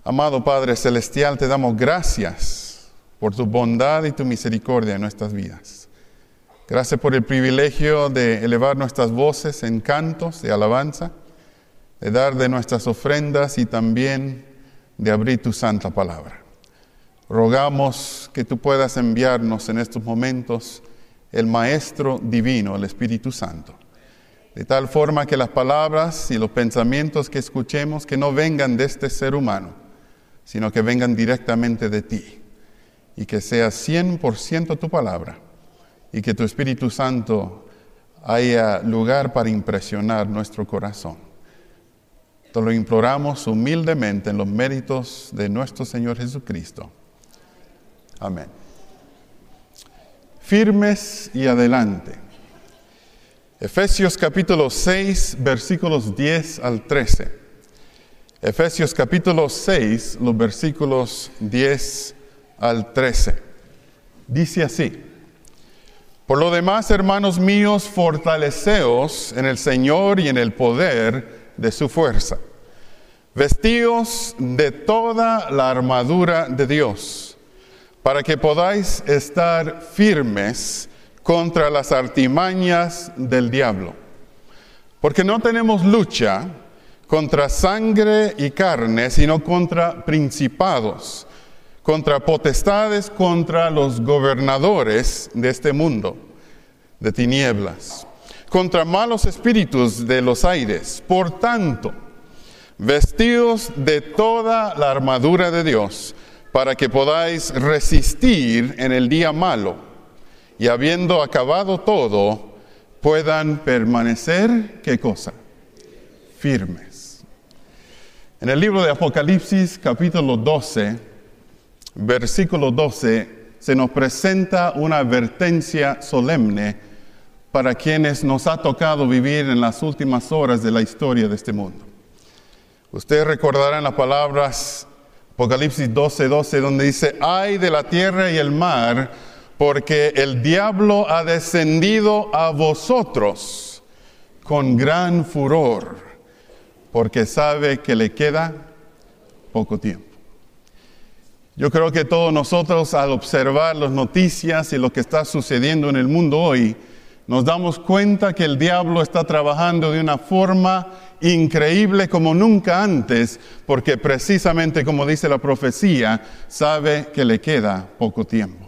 Amado Padre Celestial, te damos gracias por tu bondad y tu misericordia en nuestras vidas. Gracias por el privilegio de elevar nuestras voces en cantos de alabanza, de dar de nuestras ofrendas y también de abrir tu santa palabra. Rogamos que tú puedas enviarnos en estos momentos el Maestro Divino, el Espíritu Santo, de tal forma que las palabras y los pensamientos que escuchemos que no vengan de este ser humano, sino que vengan directamente de ti, y que sea 100% tu palabra, y que tu Espíritu Santo haya lugar para impresionar nuestro corazón. Te lo imploramos humildemente en los méritos de nuestro Señor Jesucristo. Amén. Firmes y adelante. Efesios capítulo 6, versículos 10 al 13. Efesios capítulo 6, los versículos 10 al 13. Dice así: Por lo demás, hermanos míos, fortaleceos en el Señor y en el poder de su fuerza. Vestíos de toda la armadura de Dios, para que podáis estar firmes contra las artimañas del diablo. Porque no tenemos lucha contra sangre y carne, sino contra principados, contra potestades, contra los gobernadores de este mundo de tinieblas, contra malos espíritus de los aires. Por tanto, vestidos de toda la armadura de Dios, para que podáis resistir en el día malo, y habiendo acabado todo, puedan permanecer, ¿qué cosa? Firmes. En el libro de Apocalipsis, capítulo 12, versículo 12, se nos presenta una advertencia solemne para quienes nos ha tocado vivir en las últimas horas de la historia de este mundo. Ustedes recordarán las palabras Apocalipsis 12:12, donde dice: ay de la tierra y el mar, porque el diablo ha descendido a vosotros con gran furor, porque sabe que le queda poco tiempo. Yo creo que todos nosotros, al observar las noticias y lo que está sucediendo en el mundo hoy, nos damos cuenta que el diablo está trabajando de una forma increíble como nunca antes, porque precisamente como dice la profecía, sabe que le queda poco tiempo.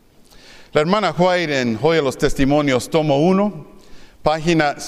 La hermana White en Joya de los Testimonios, tomo 1, página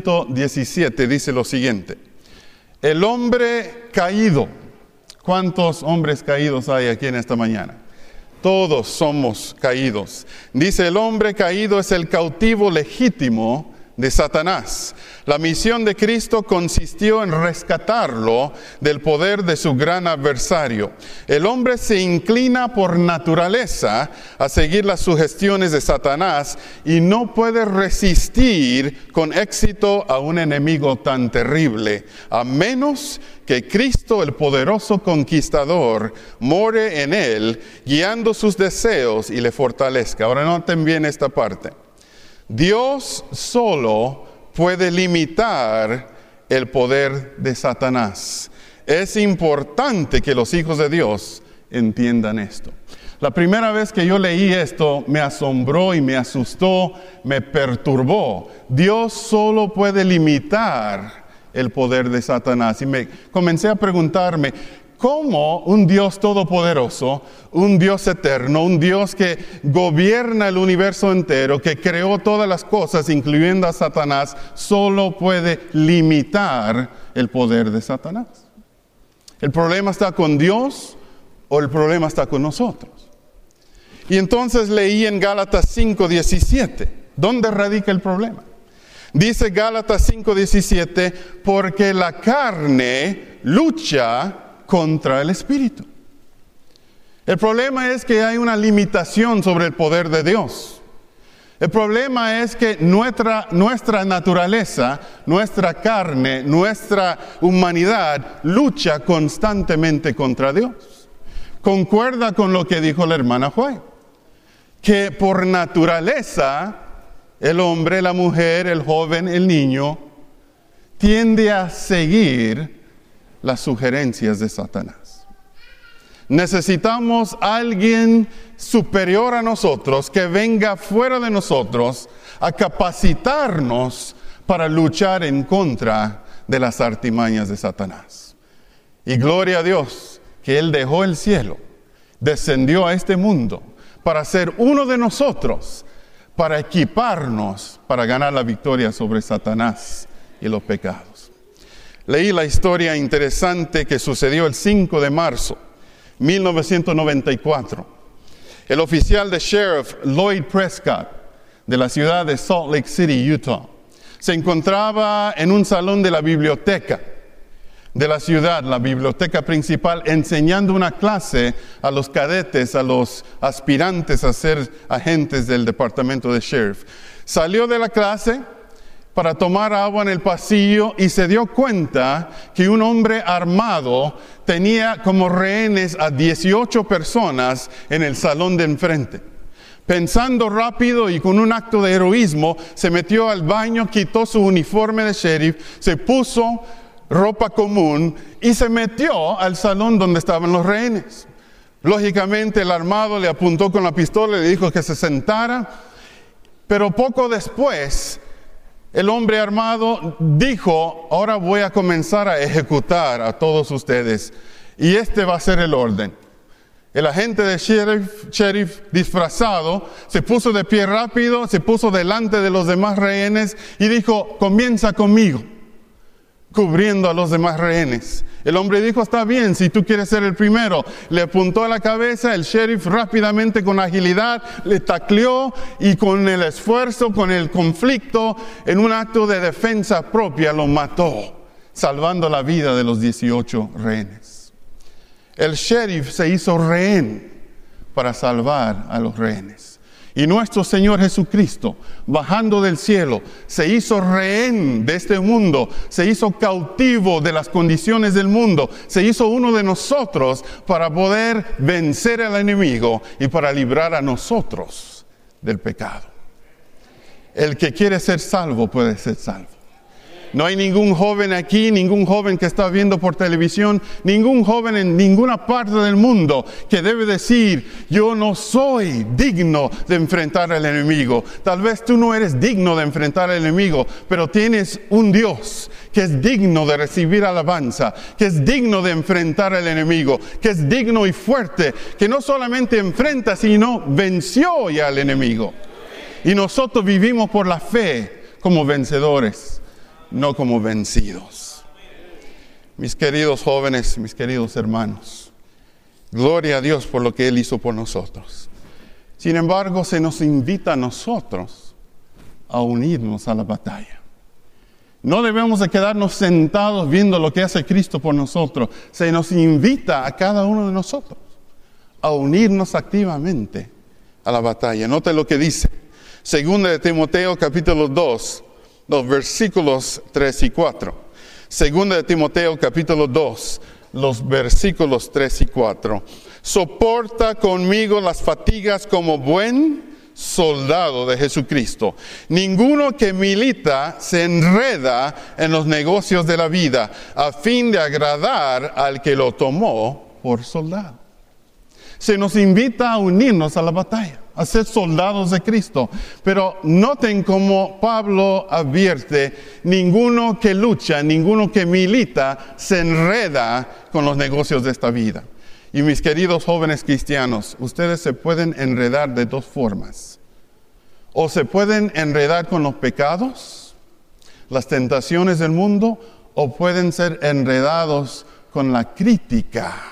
117, dice lo siguiente: el hombre caído. ¿Cuántos hombres caídos hay aquí en esta mañana? Todos somos caídos. Dice: el hombre caído es el cautivo legítimo de Satanás. La misión de Cristo consistió en rescatarlo del poder de su gran adversario. El hombre se inclina por naturaleza a seguir las sugestiones de Satanás y no puede resistir con éxito a un enemigo tan terrible, a menos que Cristo, el poderoso conquistador, more en él, guiando sus deseos y le fortalezca. Ahora noten bien esta parte. Dios solo puede limitar el poder de Satanás. Es importante que los hijos de Dios entiendan esto. La primera vez que yo leí esto me asombró y me asustó, me perturbó. Dios solo puede limitar el poder de Satanás. Y me comencé a preguntarme, ¿cómo un Dios todopoderoso, un Dios eterno, un Dios que gobierna el universo entero, que creó todas las cosas, incluyendo a Satanás, solo puede limitar el poder de Satanás? ¿El problema está con Dios o el problema está con nosotros? Y entonces leí en Gálatas 5:17. ¿Dónde radica el problema? Dice Gálatas 5:17, porque la carne lucha contra el espíritu. El problema es que hay una limitación sobre el poder de Dios. El problema es que nuestra naturaleza, nuestra carne, nuestra humanidad lucha constantemente contra Dios. Concuerda con lo que dijo la hermana White, que por naturaleza el hombre, la mujer, el joven, el niño tiende a seguir las sugerencias de Satanás. Necesitamos a alguien superior a nosotros que venga fuera de nosotros a capacitarnos para luchar en contra de las artimañas de Satanás. Y gloria a Dios que Él dejó el cielo, descendió a este mundo para ser uno de nosotros, para equiparnos, para ganar la victoria sobre Satanás y los pecados. Leí la historia interesante que sucedió el 5 de marzo, 1994. El oficial de sheriff Lloyd Prescott, de la ciudad de Salt Lake City, Utah, se encontraba en un salón de la biblioteca de la ciudad, la biblioteca principal, enseñando una clase a los cadetes, a los aspirantes a ser agentes del departamento de sheriff. Salió de la clase para tomar agua en el pasillo y se dio cuenta que un hombre armado tenía como rehenes a 18 personas en el salón de enfrente. Pensando rápido y con un acto de heroísmo, se metió al baño, quitó su uniforme de sheriff, se puso ropa común y se metió al salón donde estaban los rehenes. Lógicamente el armado le apuntó con la pistola y le dijo que se sentara, pero poco después el hombre armado dijo: ahora voy a comenzar a ejecutar a todos ustedes y este va a ser el orden. El agente de sheriff disfrazado se puso de pie rápido, se puso delante de los demás rehenes y dijo: comienza conmigo, cubriendo a los demás rehenes. El hombre dijo: está bien, si tú quieres ser el primero. Le apuntó a la cabeza, el sheriff rápidamente con agilidad le tacleó y con el esfuerzo, con el conflicto, en un acto de defensa propia lo mató, salvando la vida de los 18 rehenes. El sheriff se hizo rehén para salvar a los rehenes. Y nuestro Señor Jesucristo, bajando del cielo, se hizo rehén de este mundo, se hizo cautivo de las condiciones del mundo, se hizo uno de nosotros para poder vencer al enemigo y para librar a nosotros del pecado. El que quiere ser salvo puede ser salvo. No hay ningún joven aquí, ningún joven que está viendo por televisión, ningún joven en ninguna parte del mundo que debe decir: yo no soy digno de enfrentar al enemigo. Tal vez tú no eres digno de enfrentar al enemigo, pero tienes un Dios que es digno de recibir alabanza, que es digno de enfrentar al enemigo, que es digno y fuerte, que no solamente enfrenta, sino venció ya al enemigo. Y nosotros vivimos por la fe como vencedores, no como vencidos. Mis queridos jóvenes, mis queridos hermanos, gloria a Dios por lo que Él hizo por nosotros. Sin embargo, se nos invita a nosotros a unirnos a la batalla. No debemos de quedarnos sentados viendo lo que hace Cristo por nosotros. Se nos invita a cada uno de nosotros a unirnos activamente a la batalla. Note lo que dice Segunda de Timoteo capítulo 2, los versículos 3 y 4. Segunda de Timoteo capítulo 2, los versículos 3 y 4. Soporta conmigo las fatigas como buen soldado de Jesucristo. Ninguno que milita se enreda en los negocios de la vida, a fin de agradar al que lo tomó por soldado. Se nos invita a unirnos a la batalla, a ser soldados de Cristo. Pero noten cómo Pablo advierte: ninguno que lucha, ninguno que milita se enreda con los negocios de esta vida. Y mis queridos jóvenes cristianos, ustedes se pueden enredar de dos formas. O se pueden enredar con los pecados, las tentaciones del mundo, o pueden ser enredados con la crítica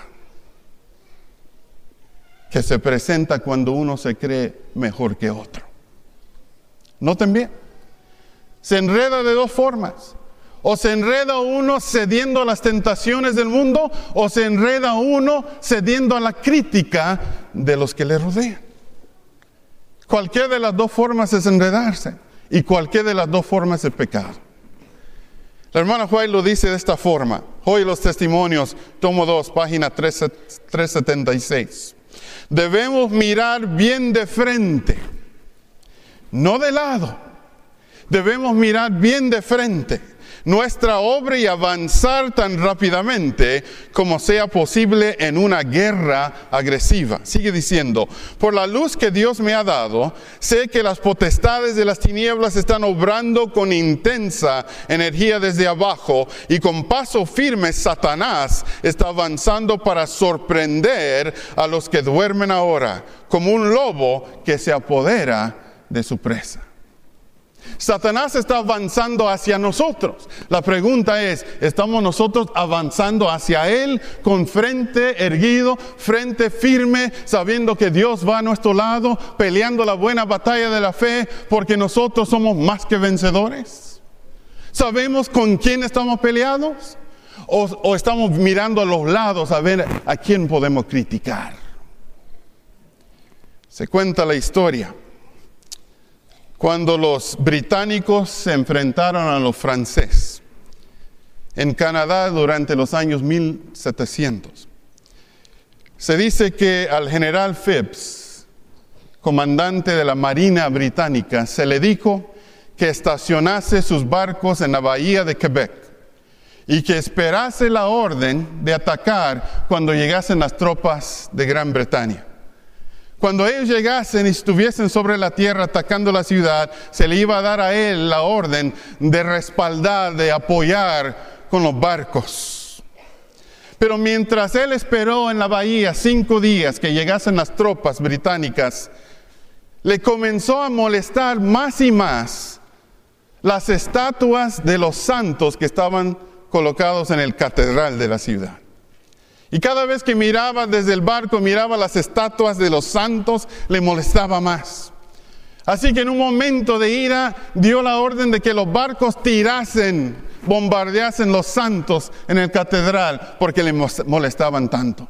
que se presenta cuando uno se cree mejor que otro. Noten bien, se enreda de dos formas. O se enreda uno cediendo a las tentaciones del mundo, o se enreda uno cediendo a la crítica de los que le rodean. Cualquiera de las dos formas es enredarse, y cualquiera de las dos formas es pecado. La hermana White lo dice de esta forma. Hoy los testimonios, tomo 2, página 376. Debemos mirar bien de frente, no de lado. Debemos mirar bien de frente. nuestra obra y avanzar tan rápidamente como sea posible en una guerra agresiva. Sigue diciendo, por la luz que Dios me ha dado, sé que las potestades de las tinieblas están obrando con intensa energía desde abajo y con paso firme Satanás está avanzando para sorprender a los que duermen ahora, como un lobo que se apodera de su presa. Satanás está avanzando hacia nosotros. La pregunta es, ¿estamos nosotros avanzando hacia Él con frente erguido, frente firme, sabiendo que Dios va a nuestro lado, peleando la buena batalla de la fe, porque nosotros somos más que vencedores? ¿Sabemos con quién estamos peleados? ¿O estamos mirando a los lados a ver a quién podemos criticar? Se cuenta la historia. Cuando los británicos se enfrentaron a los franceses en Canadá durante los años 1700, se dice que al general Phipps, comandante de la Marina británica, se le dijo que estacionase sus barcos en la bahía de Quebec y que esperase la orden de atacar cuando llegasen las tropas de Gran Bretaña. Cuando ellos llegasen y estuviesen sobre la tierra atacando la ciudad, se le iba a dar a él la orden de respaldar, de apoyar con los barcos. Pero mientras él esperó en la bahía 5 días que llegasen las tropas británicas, le comenzó a molestar más y más las estatuas de los santos que estaban colocados en el catedral de la ciudad. Y cada vez que miraba desde el barco, miraba las estatuas de los santos, le molestaba más. Así que en un momento de ira, dio la orden de que los barcos tirasen, bombardeasen los santos en el catedral, porque le molestaban tanto.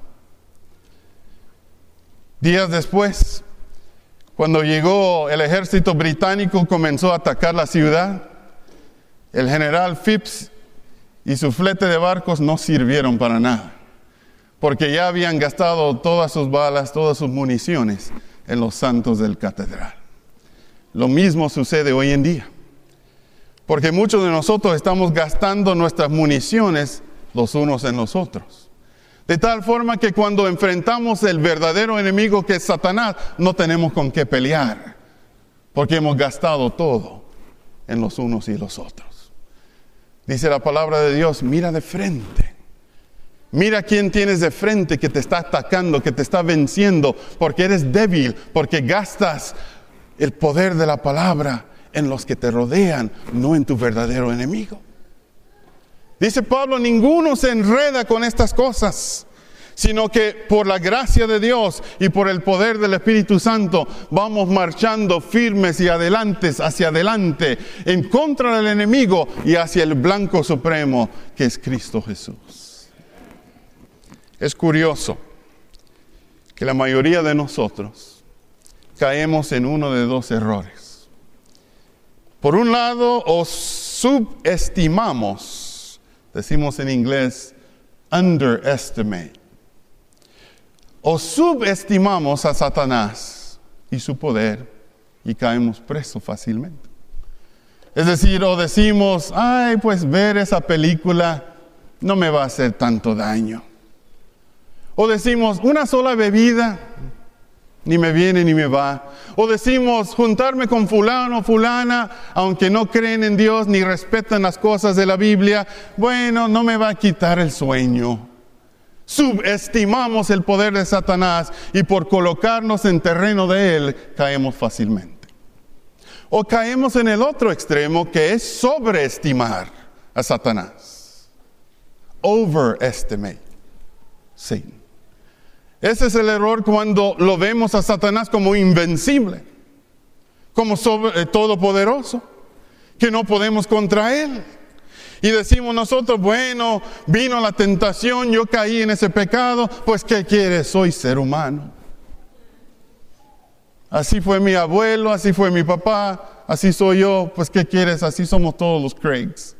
Días después, cuando llegó el ejército británico, comenzó a atacar la ciudad. El general Phipps y su flete de barcos no sirvieron para nada, porque ya habían gastado todas sus balas, todas sus municiones en los santos del catedral. Lo mismo sucede hoy en día, porque muchos de nosotros estamos gastando nuestras municiones los unos en los otros. De tal forma que cuando enfrentamos el verdadero enemigo que es Satanás, no tenemos con qué pelear, porque hemos gastado todo en los unos y los otros. Dice la palabra de Dios, mira de frente. Mira quién tienes de frente que te está atacando, que te está venciendo, porque eres débil, porque gastas el poder de la palabra en los que te rodean, no en tu verdadero enemigo. Dice Pablo, ninguno se enreda con estas cosas, sino que por la gracia de Dios y por el poder del Espíritu Santo vamos marchando firmes y hacia adelante, en contra del enemigo y hacia el blanco supremo que es Cristo Jesús. Es curioso que la mayoría de nosotros caemos en uno de 2 errores. Por un lado, o subestimamos, decimos en inglés, underestimate. O subestimamos a Satanás y su poder y caemos presos fácilmente. Es decir, o decimos, ay, pues ver esa película no me va a hacer tanto daño. O decimos, una sola bebida, ni me viene ni me va. O decimos, juntarme con fulano o fulana, aunque no creen en Dios ni respetan las cosas de la Biblia, bueno, no me va a quitar el sueño. Subestimamos el poder de Satanás y por colocarnos en terreno de él, caemos fácilmente. O caemos en el otro extremo, que es sobreestimar a Satanás. Overestimate Satan. Ese es el error cuando lo vemos a Satanás como invencible, como todopoderoso, que no podemos contra él. Y decimos nosotros, bueno, vino la tentación, yo caí en ese pecado, pues ¿qué quieres? Soy ser humano. Así fue mi abuelo, así fue mi papá, así soy yo, pues ¿qué quieres? Así somos todos los Craigs.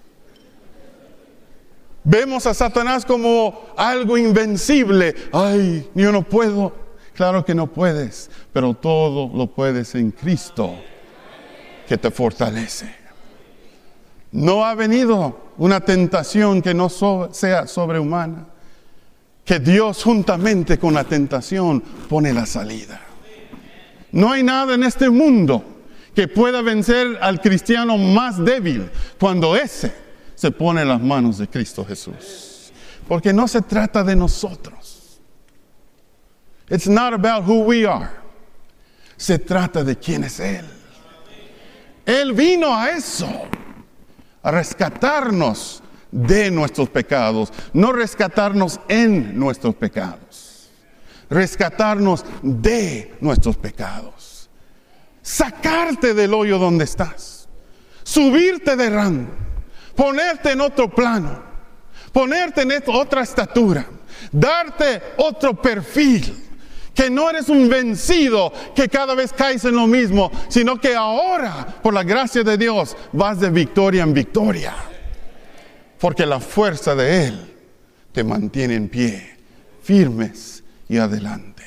Vemos a Satanás como algo invencible. Ay, yo no puedo. Claro que no puedes, pero todo lo puedes en Cristo, que te fortalece. No ha venido una tentación que no sea sobrehumana. Que Dios juntamente con la tentación pone la salida. No hay nada en este mundo que pueda vencer al cristiano más débil cuando ese se pone en las manos de Cristo Jesús. Porque no se trata de nosotros. It's not about who we are. Se trata de quién es Él. Él vino a eso, a rescatarnos de nuestros pecados, no rescatarnos en nuestros pecados, rescatarnos de nuestros pecados, sacarte del hoyo donde estás, subirte de rango, ponerte en otro plano, ponerte en otra estatura, darte otro perfil, que no eres un vencido que cada vez caes en lo mismo, sino que ahora, por la gracia de Dios, vas de victoria en victoria. Porque la fuerza de Él te mantiene en pie, firmes y adelante.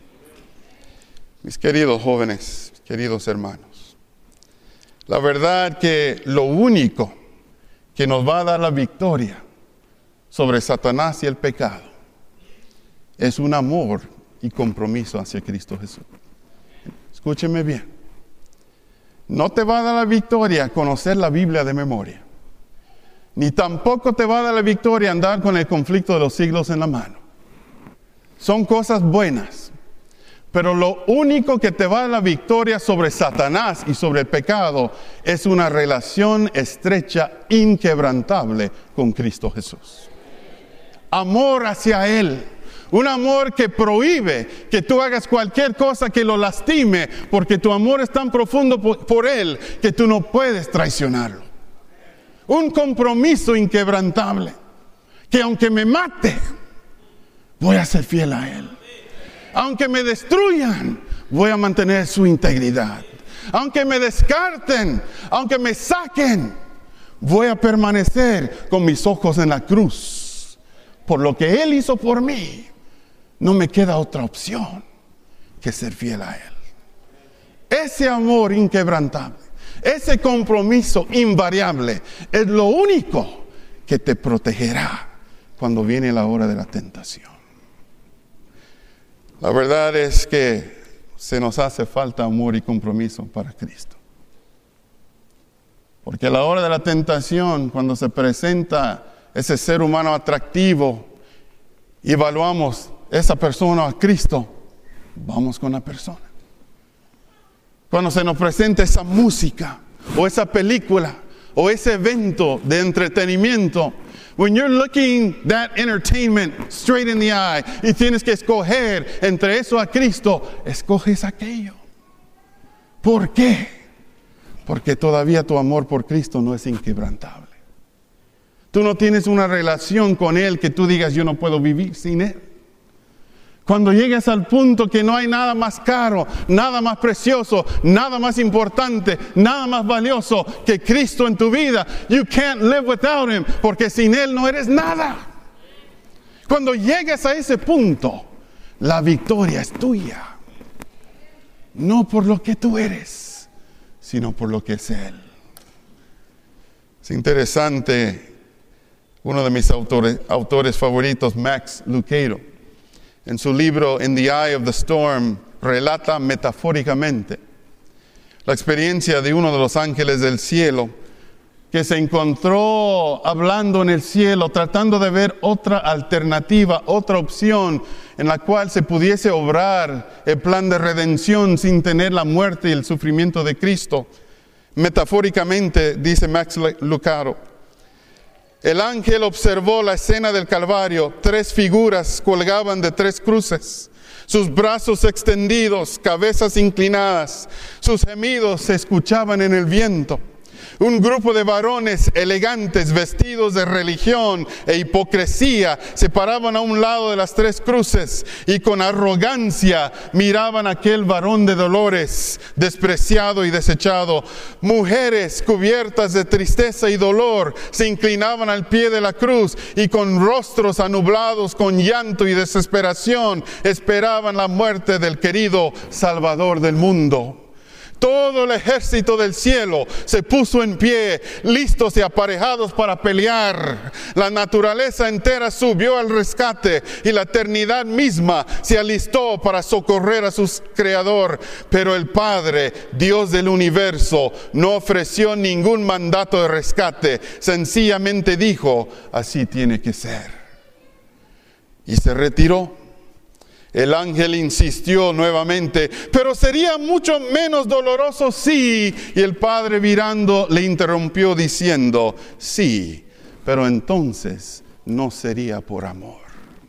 Mis queridos jóvenes, queridos hermanos, la verdad que lo único que nos va a dar la victoria sobre Satanás y el pecado es un amor y compromiso hacia Cristo Jesús. Escúcheme bien. No te va a dar la victoria conocer la Biblia de memoria. Ni tampoco te va a dar la victoria andar con el conflicto de los siglos en la mano. Son cosas buenas. Pero lo único que te va a dar la victoria sobre Satanás y sobre el pecado es una relación estrecha, inquebrantable con Cristo Jesús. Amor hacia Él. Un amor que prohíbe que tú hagas cualquier cosa que lo lastime, porque tu amor es tan profundo por Él que tú no puedes traicionarlo. Un compromiso inquebrantable, que aunque me mate, voy a ser fiel a Él. Aunque me destruyan, voy a mantener su integridad. Aunque me descarten, aunque me saquen, voy a permanecer con mis ojos en la cruz. Por lo que Él hizo por mí, no me queda otra opción que ser fiel a Él. Ese amor inquebrantable, ese compromiso invariable, es lo único que te protegerá cuando viene la hora de la tentación. La verdad es que se nos hace falta amor y compromiso para Cristo. Porque a la hora de la tentación, cuando se presenta ese ser humano atractivo, y evaluamos esa persona a Cristo, vamos con la persona. Cuando se nos presenta esa música, o esa película, o ese evento de entretenimiento, when you're looking that entertainment straight in the eye, y tienes que escoger entre eso a Cristo, escoges aquello. ¿Por qué? Porque todavía tu amor por Cristo no es inquebrantable. Tú no tienes una relación con Él que tú digas, yo no puedo vivir sin Él. Cuando llegues al punto que no hay nada más caro, nada más precioso, nada más importante, nada más valioso que Cristo en tu vida, you can't live without Him, porque sin Él no eres nada. Cuando llegues a ese punto, la victoria es tuya. No por lo que tú eres, sino por lo que es Él. Es interesante. Uno de mis autores favoritos, Max Lucado, en su libro In the Eye of the Storm, relata metafóricamente la experiencia de uno de los ángeles del cielo que se encontró hablando en el cielo, tratando de ver otra alternativa, otra opción en la cual se pudiese obrar el plan de redención sin tener la muerte y el sufrimiento de Cristo. Metafóricamente, dice Max Lucado, el ángel observó la escena del Calvario. 3 figuras colgaban de 3 cruces, sus brazos extendidos, cabezas inclinadas, sus gemidos se escuchaban en el viento. Un grupo de varones elegantes, vestidos de religión e hipocresía, se paraban a un lado de las 3 cruces y con arrogancia miraban a aquel varón de dolores, despreciado y desechado. Mujeres cubiertas de tristeza y dolor se inclinaban al pie de la cruz y con rostros anublados, con llanto y desesperación, esperaban la muerte del querido Salvador del mundo. Todo el ejército del cielo se puso en pie, listos y aparejados para pelear. La naturaleza entera subió al rescate y la eternidad misma se alistó para socorrer a su Creador. Pero el Padre, Dios del universo, no ofreció ningún mandato de rescate. Sencillamente dijo, así tiene que ser. Y se retiró. El ángel insistió nuevamente, pero sería mucho menos doloroso sí. Y el padre virando le interrumpió diciendo, sí, pero entonces no sería por amor.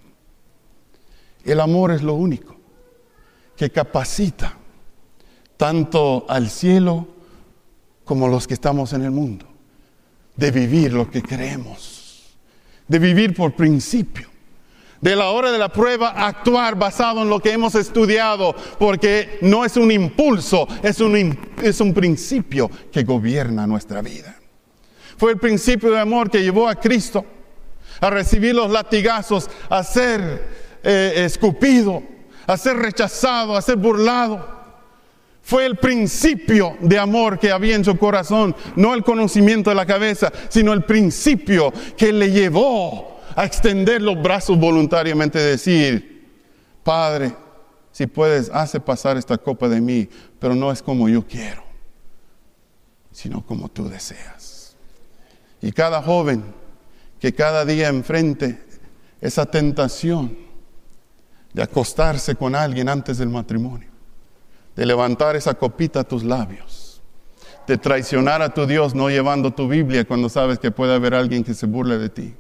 El amor es lo único que capacita tanto al cielo como los que estamos en el mundo, de vivir lo que creemos, de vivir por principio. De la hora de la prueba, actuar basado en lo que hemos estudiado, porque no es un impulso, es un principio que gobierna nuestra vida. Fue el principio de amor que llevó a Cristo a recibir los latigazos, a ser escupido, a ser rechazado, a ser burlado. Fue el principio de amor que había en su corazón, no el conocimiento de la cabeza, sino el principio que le llevó a extender los brazos voluntariamente y decir, Padre, si puedes, hace pasar esta copa de mí, pero no es como yo quiero, sino como tú deseas. Y cada joven que cada día enfrente esa tentación de acostarse con alguien antes del matrimonio, de levantar esa copita a tus labios, de traicionar a tu Dios no llevando tu Biblia cuando sabes que puede haber alguien que se burle de ti,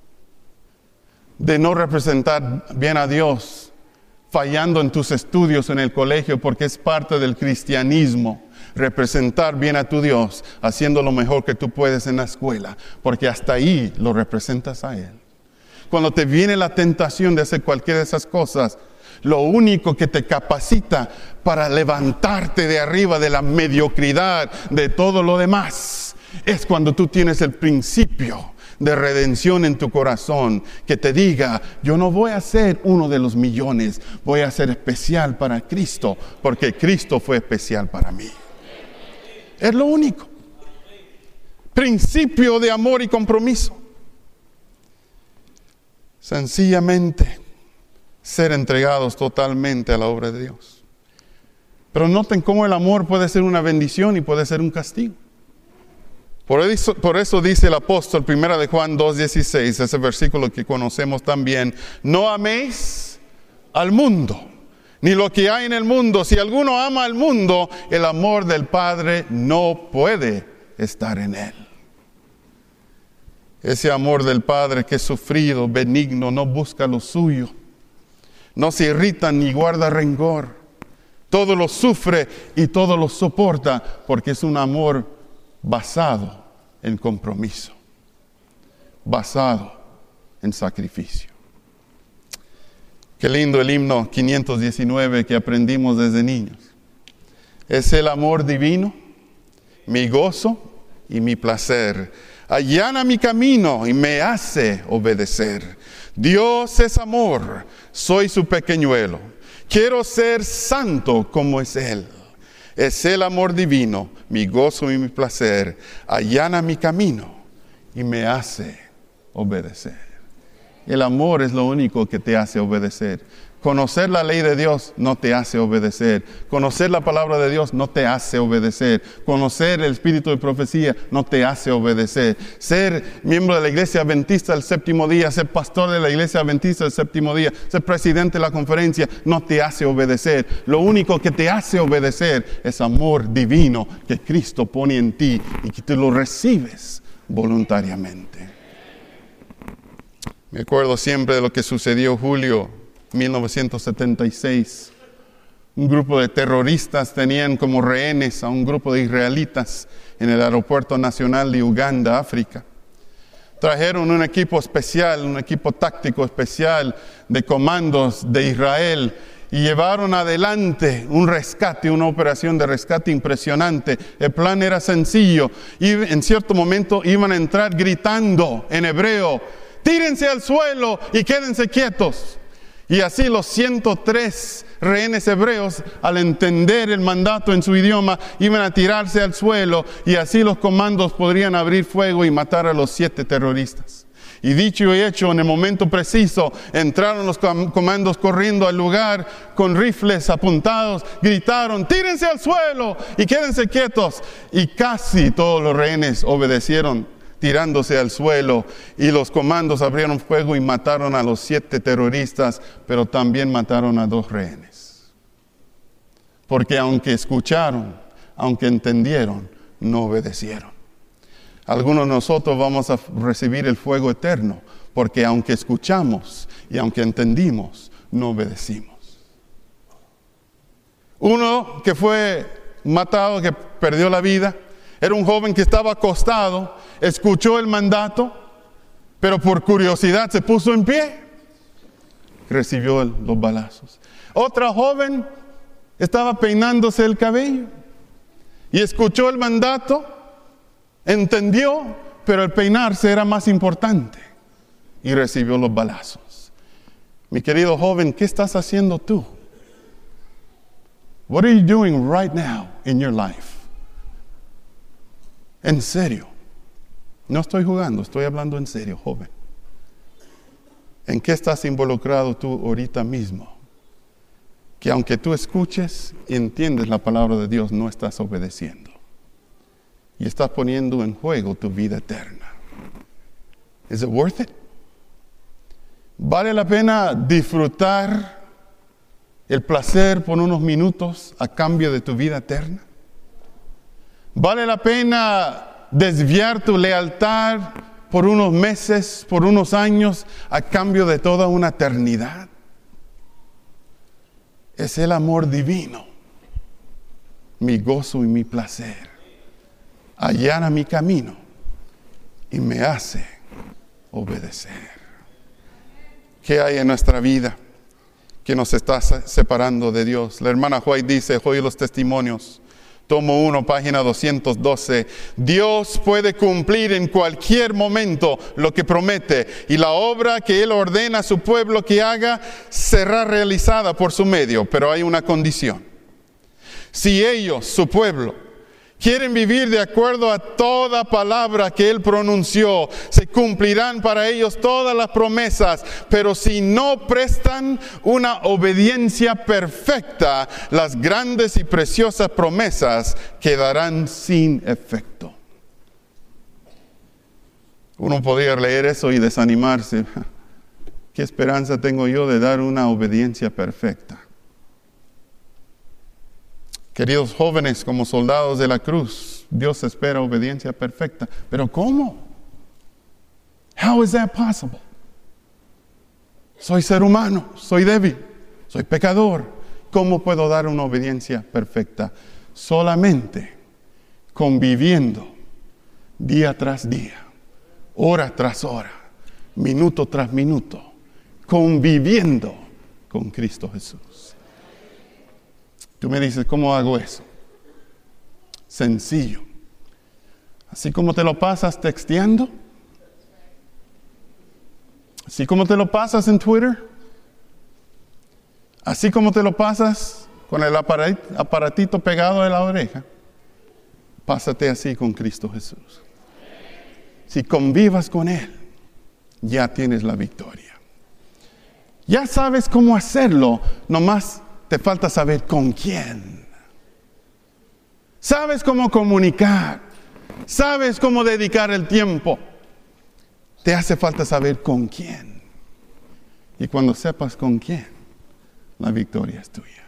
de no representar bien a Dios, fallando en tus estudios en el colegio, porque es parte del cristianismo, representar bien a tu Dios, haciendo lo mejor que tú puedes en la escuela, porque hasta ahí lo representas a Él. Cuando te viene la tentación de hacer cualquiera de esas cosas, lo único que te capacita para levantarte de arriba de la mediocridad, de todo lo demás, es cuando tú tienes el principio de redención en tu corazón, que te diga, yo no voy a ser uno de los millones, voy a ser especial para Cristo, porque Cristo fue especial para mí. Es lo único. Principio de amor y compromiso. Sencillamente, ser entregados totalmente a la obra de Dios. Pero noten cómo el amor puede ser una bendición y puede ser un castigo. Por eso dice el apóstol, 1 de Juan 2:16, ese versículo que conocemos también, no améis al mundo, ni lo que hay en el mundo. Si alguno ama al mundo, el amor del Padre no puede estar en él. Ese amor del Padre que es sufrido, benigno, no busca lo suyo, no se irrita ni guarda rencor, todo lo sufre y todo lo soporta, porque es un amor basado en compromiso, basado en sacrificio. Qué lindo el himno 519 que aprendimos desde niños. Es el amor divino, mi gozo y mi placer. Allana mi camino y me hace obedecer. Dios es amor, soy su pequeñuelo. Quiero ser santo como es Él. Es el amor divino, mi gozo y mi placer. Allana mi camino y me hace obedecer. El amor es lo único que te hace obedecer. Conocer la ley de Dios no te hace obedecer. Conocer la palabra de Dios no te hace obedecer. Conocer el espíritu de profecía no te hace obedecer. Ser miembro de la iglesia adventista del séptimo día, ser pastor de la iglesia adventista del séptimo día, ser presidente de la conferencia, no te hace obedecer. Lo único que te hace obedecer es amor divino que Cristo pone en ti y que tú lo recibes voluntariamente. Me acuerdo siempre de lo que sucedió julio 1976. Un grupo de terroristas tenían como rehenes a un grupo de israelitas en el aeropuerto nacional de Uganda, África. Trajeron un equipo especial, un equipo táctico especial de comandos de Israel y llevaron adelante un rescate, una operación de rescate impresionante. El plan era sencillo y en cierto momento iban a entrar gritando en hebreo, tírense al suelo y quédense quietos. Y así los 103 rehenes hebreos, al entender el mandato en su idioma, iban a tirarse al suelo, y así los comandos podrían abrir fuego y matar a los 7 terroristas. Y dicho y hecho, en el momento preciso, entraron los comandos corriendo al lugar con rifles apuntados, gritaron: tírense al suelo y quédense quietos. Y casi todos los rehenes obedecieron, tirándose al suelo, y los comandos abrieron fuego y mataron a los 7 terroristas, pero también mataron a 2 rehenes. Porque aunque escucharon, aunque entendieron, no obedecieron. Algunos de nosotros vamos a recibir el fuego eterno, porque aunque escuchamos y aunque entendimos, no obedecimos. Uno que fue matado, que perdió la vida, era un joven que estaba acostado, escuchó el mandato, pero por curiosidad se puso en pie, recibió los balazos. Otra joven estaba peinándose el cabello y escuchó el mandato, entendió, pero el peinarse era más importante y recibió los balazos. Mi querido joven, ¿qué estás haciendo tú? What are you doing right now in your life? En serio. No estoy jugando, estoy hablando en serio, joven. ¿En qué estás involucrado tú ahorita mismo? Que aunque tú escuches y entiendes la palabra de Dios, no estás obedeciendo. Y estás poniendo en juego tu vida eterna. ¿Is it worth it? ¿Vale la pena disfrutar el placer por unos minutos a cambio de tu vida eterna? ¿Vale la pena desviar tu lealtad por unos meses, por unos años, a cambio de toda una eternidad? Es el amor divino, mi gozo y mi placer. Allana mi camino y me hace obedecer. ¿Qué hay en nuestra vida que nos está separando de Dios? La hermana White dice, oye los testimonios, tomo 1, página 212. Dios puede cumplir en cualquier momento lo que promete, y la obra que Él ordena a su pueblo que haga será realizada por su medio, pero hay una condición. Si ellos, su pueblo, quieren vivir de acuerdo a toda palabra que Él pronunció, se cumplirán para ellos todas las promesas. Pero si no prestan una obediencia perfecta, las grandes y preciosas promesas quedarán sin efecto. Uno podría leer eso y desanimarse. ¿Qué esperanza tengo yo de dar una obediencia perfecta? Queridos jóvenes, como soldados de la cruz, Dios espera obediencia perfecta. ¿Pero cómo? How is that possible? Soy ser humano, soy débil, soy pecador. ¿Cómo puedo dar una obediencia perfecta? Solamente conviviendo día tras día, hora tras hora, minuto tras minuto, conviviendo con Cristo Jesús. Tú me dices, ¿cómo hago eso? Sencillo. Así como te lo pasas texteando, así como te lo pasas en Twitter, así como te lo pasas con el aparatito pegado a la oreja, pásate así con Cristo Jesús. Si convivas con Él, ya tienes la victoria. Ya sabes cómo hacerlo, nomás te falta saber con quién. Sabes cómo comunicar. Sabes cómo dedicar el tiempo. Te hace falta saber con quién. Y cuando sepas con quién, la victoria es tuya.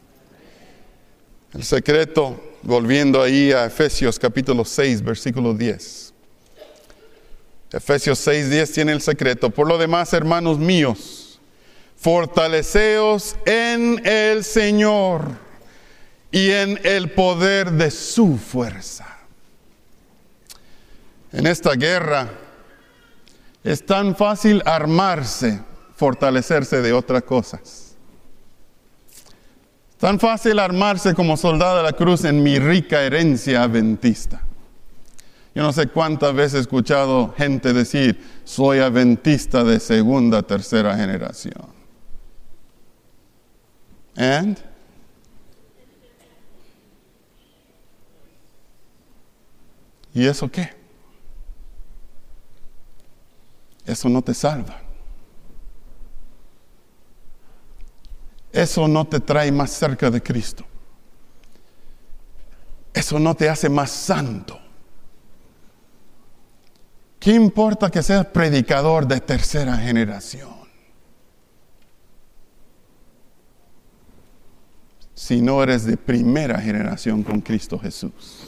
El secreto, volviendo ahí a Efesios capítulo 6, versículo 10. Efesios 6, 10 tiene el secreto. Por lo demás, hermanos míos, fortaleceos en el Señor y en el poder de su fuerza. En esta guerra es tan fácil armarse, fortalecerse de otras cosas. Tan fácil armarse como soldado de la cruz en mi rica herencia adventista. Yo no sé cuántas veces he escuchado gente decir, soy adventista de segunda, tercera generación. And ¿y eso qué? Eso no te salva. Eso no te trae más cerca de Cristo. Eso no te hace más santo. ¿Qué importa que seas predicador de tercera generación si no eres de primera generación con Cristo Jesús?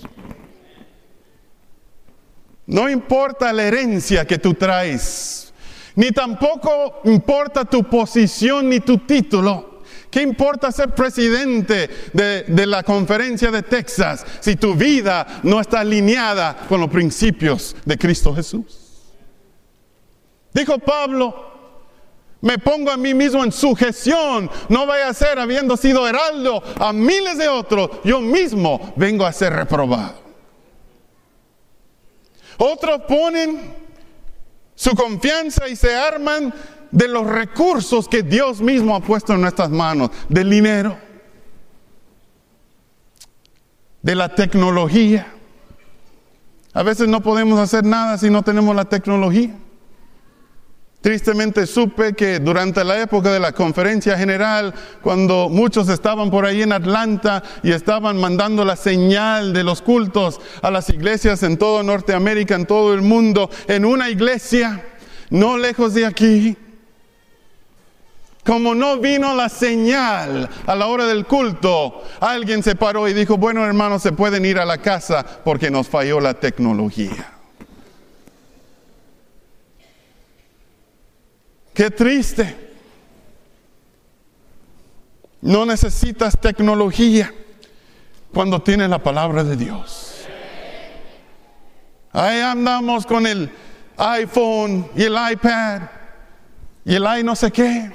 No importa la herencia que tú traes, ni tampoco importa tu posición ni tu título. ¿Qué importa ser presidente de la conferencia de Texas si tu vida no está alineada con los principios de Cristo Jesús? Dijo Pablo, me pongo a mí mismo en sujeción, no vaya a ser, habiendo sido heraldo a miles de otros, yo mismo vengo a ser reprobado. Otros ponen su confianza y se arman de los recursos que Dios mismo ha puesto en nuestras manos, del dinero, de la tecnología. A veces no podemos hacer nada si no tenemos la tecnología. Tristemente supe que durante la época de la conferencia general, cuando muchos estaban por ahí en Atlanta y estaban mandando la señal de los cultos a las iglesias en toda Norteamérica, en todo el mundo, en una iglesia no lejos de aquí, como no vino la señal a la hora del culto, alguien se paró y dijo, bueno hermanos, se pueden ir a la casa porque nos falló la tecnología. ¡Qué triste! No necesitas tecnología cuando tienes la palabra de Dios. Ahí andamos con el iPhone y el iPad y el no sé qué.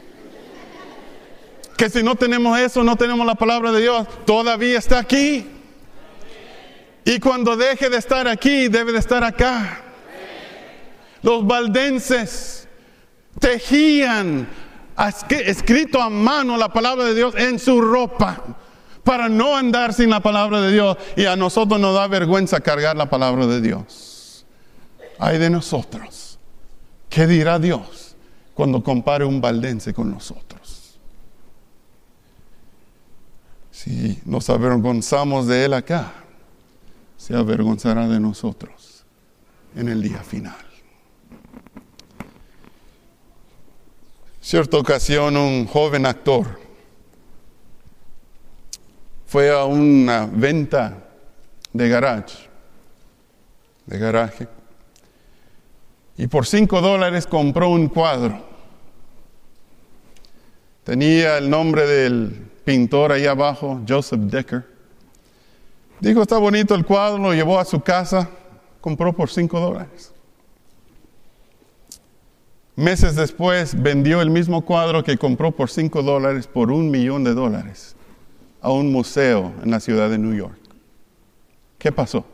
Que si no tenemos eso, no tenemos la palabra de Dios, todavía está aquí. Y cuando deje de estar aquí, debe de estar acá. Los valdenses tejían escrito a mano la palabra de Dios en su ropa para no andar sin la palabra de Dios, y a nosotros nos da vergüenza cargar la palabra de Dios. Ay de nosotros, ¿qué dirá Dios cuando compare un valdense con nosotros? Si nos avergonzamos de él acá, se avergonzará de nosotros en el día final. Cierta ocasión, un joven actor fue a una venta de garaje, y por $5 compró un cuadro. Tenía el nombre del pintor ahí abajo, Joseph Decker. Dijo, está bonito el cuadro, lo llevó a su casa, compró por $5. Meses después vendió el mismo cuadro que compró por $5 por $1 millón a un museo en la ciudad de New York. ¿Qué pasó?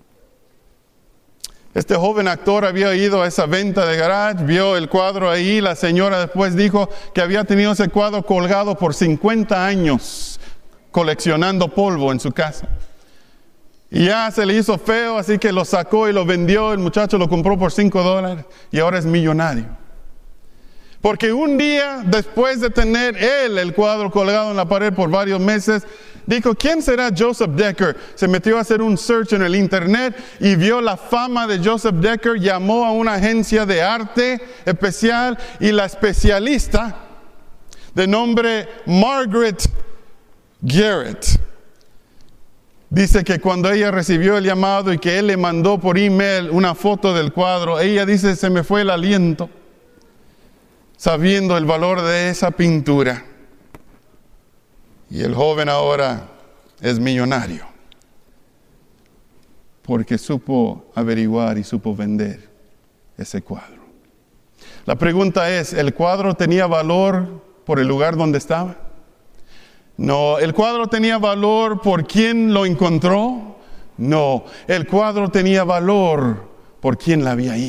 Este joven actor había ido a esa venta de garage, vio el cuadro ahí, la señora después dijo que había tenido ese cuadro colgado por 50 años, coleccionando polvo en su casa. Y ya se le hizo feo, así que lo sacó y lo vendió, el muchacho lo compró por $5 y ahora es millonario. Porque un día, después de tener él el cuadro colgado en la pared por varios meses, dijo, ¿quién será Joseph Decker? Se metió a hacer un search en el internet y vio la fama de Joseph Decker, llamó a una agencia de arte especial y la especialista, de nombre Margaret Garrett, dice que cuando ella recibió el llamado y que él le mandó por email una foto del cuadro, ella dice, se me fue el aliento, sabiendo el valor de esa pintura. Y el joven ahora es millonario, porque supo averiguar y supo vender ese cuadro. La pregunta es, ¿el cuadro tenía valor por el lugar donde estaba? No. ¿El cuadro tenía valor por quién lo encontró? No. El cuadro tenía valor por quién lo había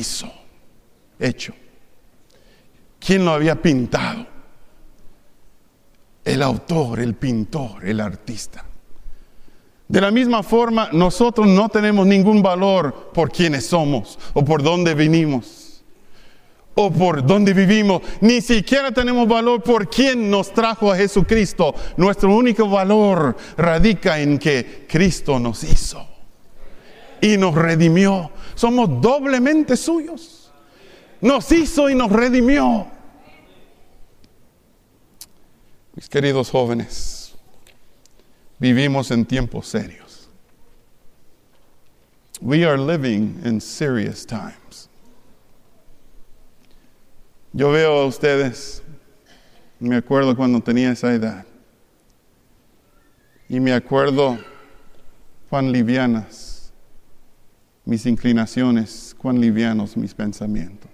hecho. ¿Quién lo había pintado? el autor, el pintor, el artista. De la misma forma, nosotros no tenemos ningún valor por quienes somos, o por dónde vinimos, o por dónde vivimos. Ni siquiera tenemos valor por quién nos trajo a Jesucristo. Nuestro único valor radica en que Cristo nos hizo y nos redimió. Somos doblemente suyos. Nos hizo y nos redimió. Mis queridos jóvenes, vivimos en tiempos serios. We are living in serious times. Yo veo a ustedes, me acuerdo cuando tenía esa edad, y me acuerdo cuán livianas mis inclinaciones, cuán livianos mis pensamientos.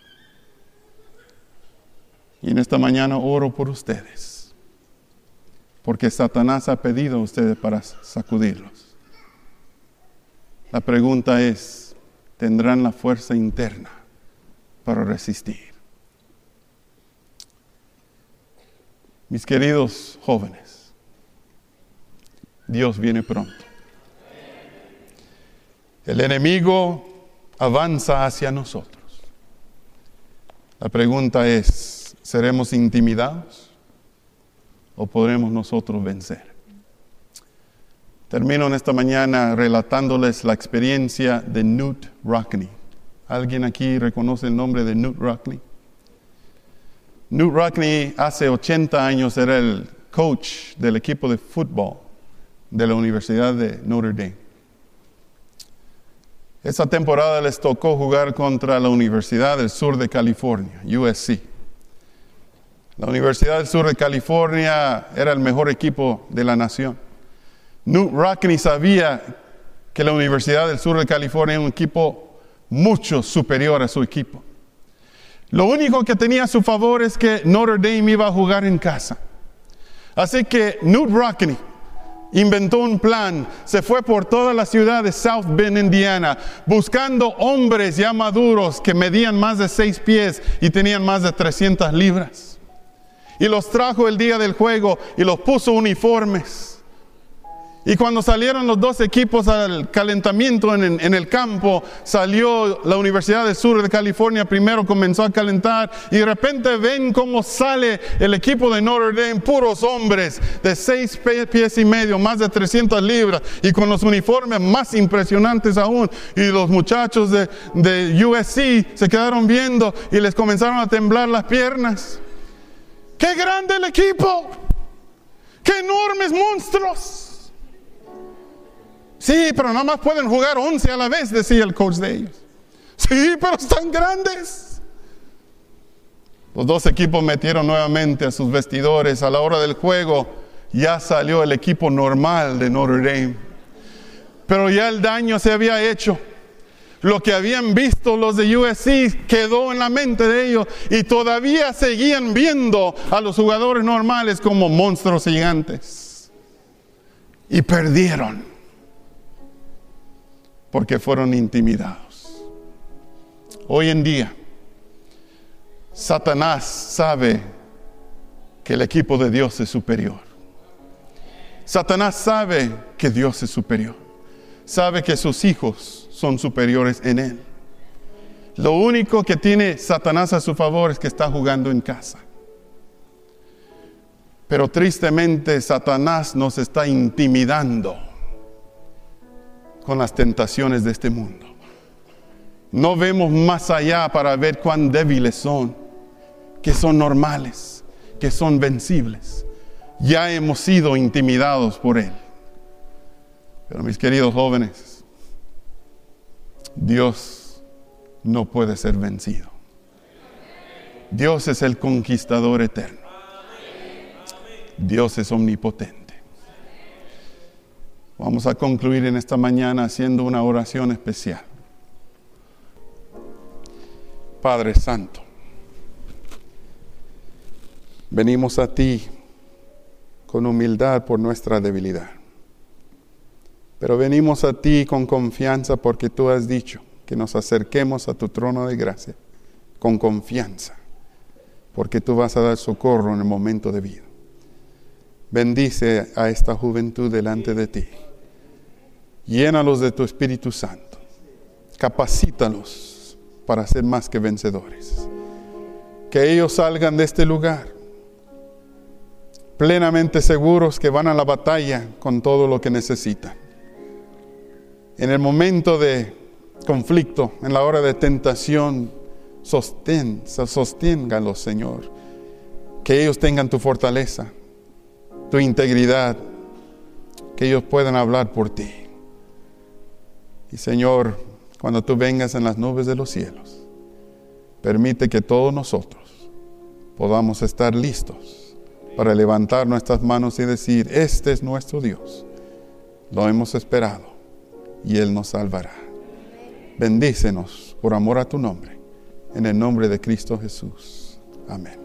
Y en esta mañana oro por ustedes, porque Satanás ha pedido a ustedes para sacudirlos. La pregunta es, ¿tendrán la fuerza interna para resistir? Mis queridos jóvenes, Dios viene pronto. El enemigo avanza hacia nosotros. La pregunta es, ¿seremos intimidados o podremos nosotros vencer? Termino en esta mañana relatándoles la experiencia de Knute Rockne. ¿Alguien aquí reconoce el nombre de Knute Rockne? Knute Rockne hace 80 años era el coach del equipo de fútbol de la Universidad de Notre Dame. Esa temporada les tocó jugar contra la Universidad del Sur de California, USC. La Universidad del Sur de California era el mejor equipo de la nación. Knute Rockne sabía que la Universidad del Sur de California era un equipo mucho superior a su equipo. Lo único que tenía a su favor es que Notre Dame iba a jugar en casa. Así que Knute Rockne inventó un plan, se fue por toda la ciudad de South Bend, Indiana, buscando hombres ya maduros que medían más de 6 pies y tenían más de 300 libras. Y los trajo el día del juego y los puso uniformes. Y cuando salieron los dos equipos al calentamiento en el campo, salió la Universidad del Sur de California, primero comenzó a calentar y de repente ven cómo sale el equipo de Notre Dame, puros hombres de 6 pies y medio, más de 300 libras y con los uniformes más impresionantes aún. Y los muchachos de USC se quedaron viendo y les comenzaron a temblar las piernas. ¡Qué grande el equipo! ¡Qué enormes monstruos! Sí, pero nada más pueden jugar 11 a la vez, decía el coach de ellos. Sí, pero están grandes. Los dos equipos metieron nuevamente a sus vestidores. A la hora del juego ya salió el equipo normal de Notre Dame. Pero ya el daño se había hecho. Lo que habían visto los de USC quedó en la mente de ellos y todavía seguían viendo a los jugadores normales como monstruos gigantes. Y perdieron. Porque fueron intimidados. Hoy en día, Satanás sabe que el equipo de Dios es superior. Satanás sabe que Dios es superior. Sabe que sus hijos son superiores en él. Lo único que tiene Satanás a su favor es que está jugando en casa. Pero tristemente, Satanás nos está intimidando con las tentaciones de este mundo. No vemos más allá para ver cuán débiles son, que son normales, que son vencibles. Ya hemos sido intimidados por él. Pero mis queridos jóvenes, Dios no puede ser vencido. Dios es el conquistador eterno. Dios es omnipotente. Vamos a concluir en esta mañana haciendo una oración especial. Padre Santo, venimos a ti con humildad por nuestra debilidad. Pero venimos a ti con confianza porque tú has dicho que nos acerquemos a tu trono de gracia con confianza, porque tú vas a dar socorro en el momento debido. Bendice a esta juventud delante de ti. Llénalos de tu Espíritu Santo. Capacítalos para ser más que vencedores. Que ellos salgan de este lugar plenamente seguros que van a la batalla con todo lo que necesitan. En el momento de conflicto, en la hora de tentación, sosténgalos, Señor. Que ellos tengan tu fortaleza, tu integridad, que ellos puedan hablar por ti. Y Señor, cuando tú vengas en las nubes de los cielos, permite que todos nosotros podamos estar listos para levantar nuestras manos y decir: este es nuestro Dios, lo hemos esperado y Él nos salvará. Bendícenos por amor a tu nombre, en el nombre de Cristo Jesús. Amén.